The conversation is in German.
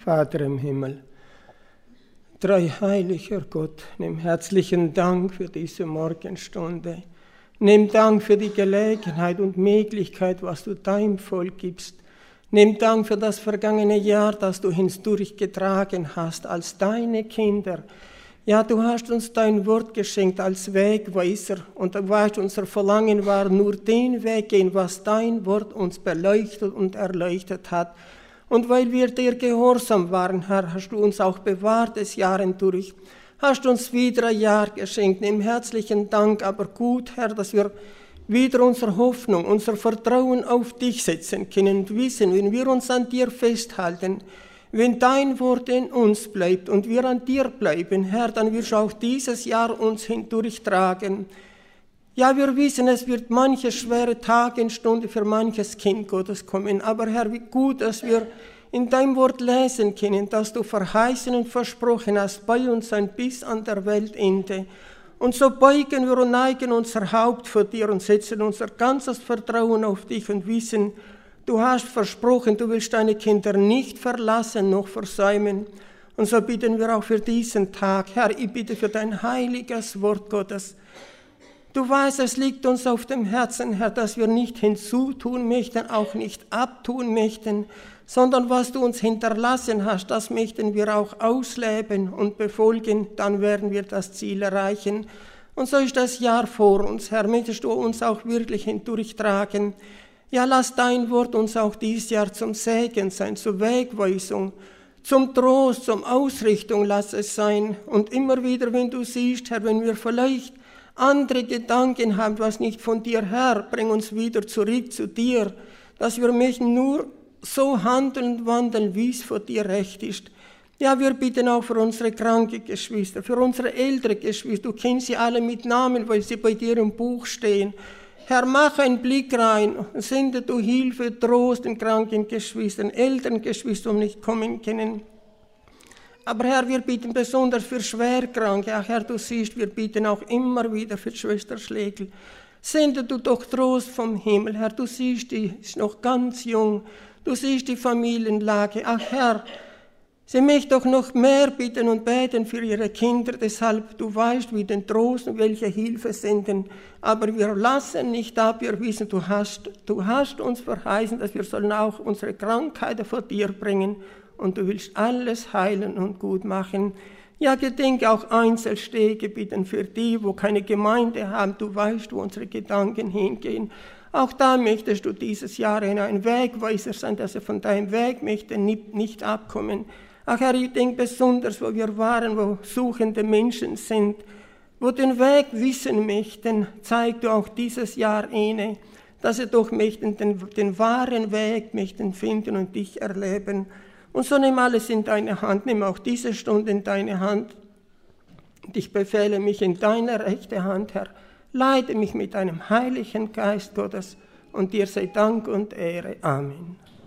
Vater im Himmel, dreieiniger Gott, nimm herzlichen Dank für diese Morgenstunde. Nimm Dank für die Gelegenheit und Möglichkeit, was du deinem Volk gibst. Nimm Dank für das vergangene Jahr, das du hindurchgetragen hast als deine Kinder. Ja, du hast uns dein Wort geschenkt als Wegweiser und du weißt, unser Verlangen war nur den Weg gehen, was dein Wort uns beleuchtet und erleuchtet hat. Und weil wir dir gehorsam waren, Herr, hast du uns auch bewahrt des Jahren durch. Hast uns wieder ein Jahr geschenkt. Nimm herzlichen Dank, aber gut, Herr, dass wir wieder unsere Hoffnung, unser Vertrauen auf dich setzen können und wissen, wenn wir uns an dir festhalten, wenn dein Wort in uns bleibt und wir an dir bleiben, Herr, dann wirst du auch dieses Jahr uns hindurchtragen. Ja, wir wissen, es wird manche schwere Tage und Stunde für manches Kind Gottes kommen. Aber Herr, wie gut, dass wir in deinem Wort lesen können, dass du verheißen und versprochen hast, bei uns sein bis an der Weltende. Und so beugen wir und neigen unser Haupt vor dir und setzen unser ganzes Vertrauen auf dich und wissen, du hast versprochen, du willst deine Kinder nicht verlassen noch versäumen. Und so bitten wir auch für diesen Tag. Herr, ich bitte für dein heiliges Wort Gottes. Du weißt, es liegt uns auf dem Herzen, Herr, dass wir nicht hinzutun möchten, auch nicht abtun möchten, sondern was du uns hinterlassen hast, das möchten wir auch ausleben und befolgen, dann werden wir das Ziel erreichen. Und so ist das Jahr vor uns, Herr, möchtest du uns auch wirklich hindurchtragen. Ja, lass dein Wort uns auch dieses Jahr zum Segen sein, zur Wegweisung, zum Trost, zum Ausrichtung lass es sein. Und immer wieder, wenn du siehst, Herr, wenn wir vielleicht andere Gedanken haben, was nicht von dir her, bring uns wieder zurück zu dir, dass wir möchten nur so handeln und wandeln, wie es vor dir recht ist. Ja, wir bitten auch für unsere kranken Geschwister, für unsere älteren Geschwister, du kennst sie alle mit Namen, weil sie bei dir im Buch stehen. Herr, mach einen Blick rein, sende du Hilfe, Trost den kranken Geschwistern, älteren Geschwistern, die nicht kommen können. Aber Herr, wir bitten besonders für Schwerkranke. Ach Herr, du siehst, wir bitten auch immer wieder für Schwester Schlegel. Sende du doch Trost vom Himmel. Herr, du siehst, die ist noch ganz jung. Du siehst die Familienlage. Ach Herr, sie möchte doch noch mehr bitten und beten für ihre Kinder. Deshalb, du weißt, wie den Trost und welche Hilfe senden. Aber wir lassen nicht ab. Wir wissen, du hast uns verheißen, dass wir sollen auch unsere Krankheiten vor dir bringen. Und du willst alles heilen und gut machen. Ja, gedenke auch Einzelstege bitten für die, wo keine Gemeinde haben. Du weißt, wo unsere Gedanken hingehen. Auch da möchtest du dieses Jahr ein Wegweiser sein, dass er von deinem Weg möchte nicht abkommen. Ach Herr, ich denke besonders, wo wir waren, wo suchende Menschen sind, wo den Weg wissen möchten, zeig du auch dieses Jahr ihnen, dass sie doch möchten den wahren Weg möchten finden und dich erleben. Und so nimm alles in deine Hand, nimm auch diese Stunde in deine Hand. Und ich befehle mich in deine rechte Hand, Herr. Leite mich mit deinem Heiligen Geist Gottes und dir sei Dank und Ehre. Amen.